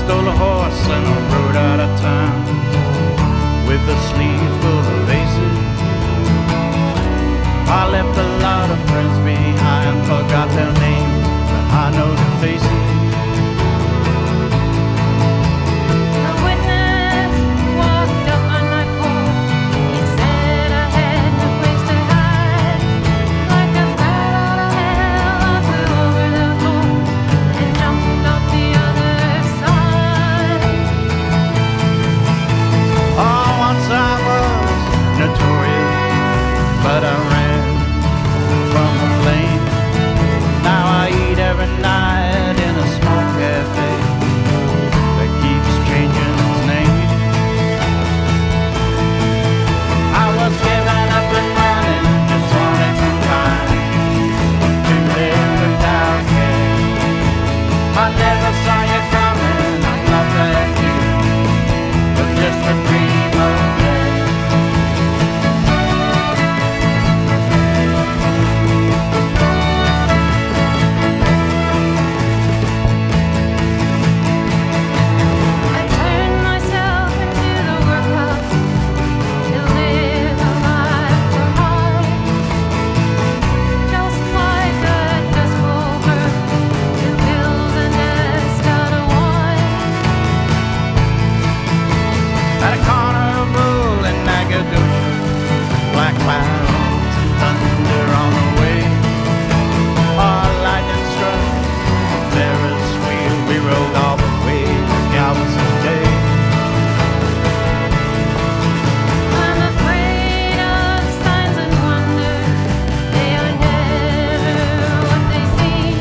stole a horse and I rode out of town with a sleeve full of aces. I left a lot of friends behind, forgot their names, but I know their faces. But I ran from the flame. Now I eat every night in a small cafe that keeps changing its name. I was giving up and running, just wanted some time to live without care. I never saw you coming, I thought that you were just a dream of there. Black clouds and thunder on the way. Our lightning struck a Ferris wheel. We rode all the way to Galveston Bay. I'm afraid of signs and wonders. They are never what they seem.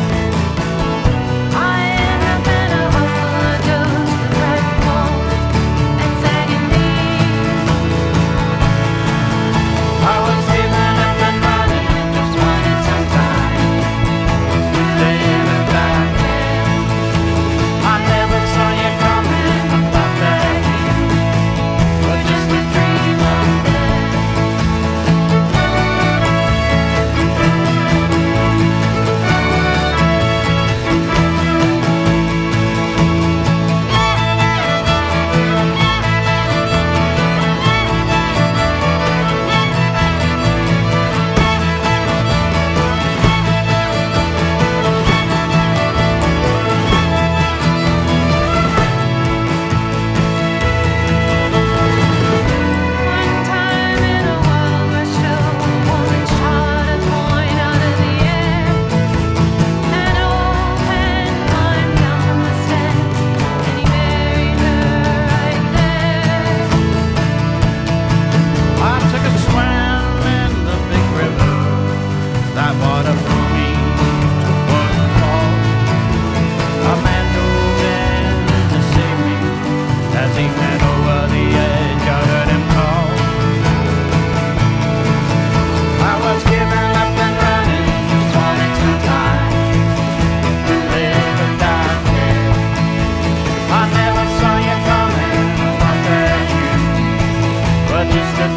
I have been a hustler, just a ragdoll and sagging knees. I was giving up and running, just wanted some time to live without care. I never saw you coming, I thought that you were just a dream of there. One time in a wild west show, a woman shot a coin out of the air. An old man climbed down from the steps, and he married her right there. I took a swim in the big river. That water blew me to a waterfall. A man dove in to save me. As he went over the edge, I heard him call. I was giving up and running, just wanted some time to live without care. I never saw you coming, I thought that you were just a